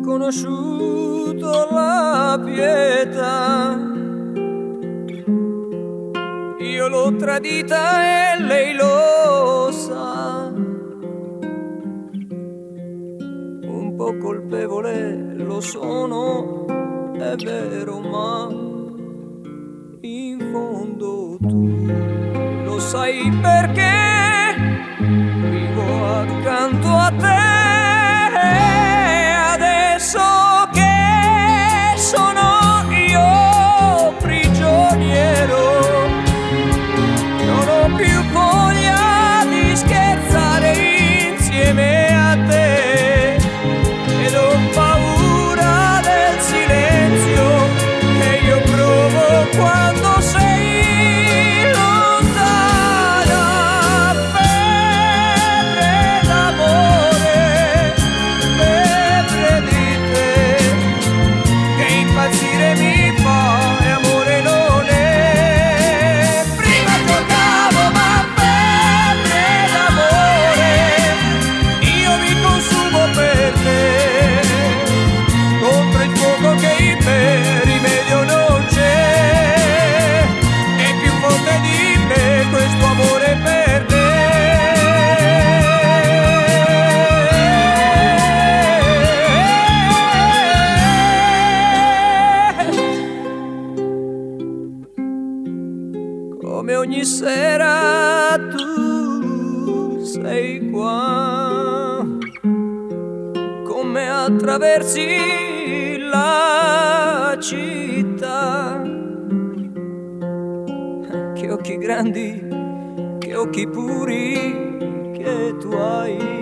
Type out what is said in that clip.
conosciuto la pietà, io l'ho tradita e lei lo sa. Un po' colpevole lo sono, è vero, ma in fondo tu lo sai perché vivo accanto a te. Adesso che sono io prigioniero, non ho più voglia di scherzare insieme a te ed ho paura del silenzio che io provo quando sei lontana. Febbre d'amore, febbre di te, che impazzire mi fa e amore non è. Prima giocavo ma febbre d'amore, io mi consumo per te, contro il fuoco che in me rimedio non c'è, è più forte di me questo amore per te. Come ogni sera tu sei qua, come attraversi la città. Che occhi grandi, che occhi puri che tu hai.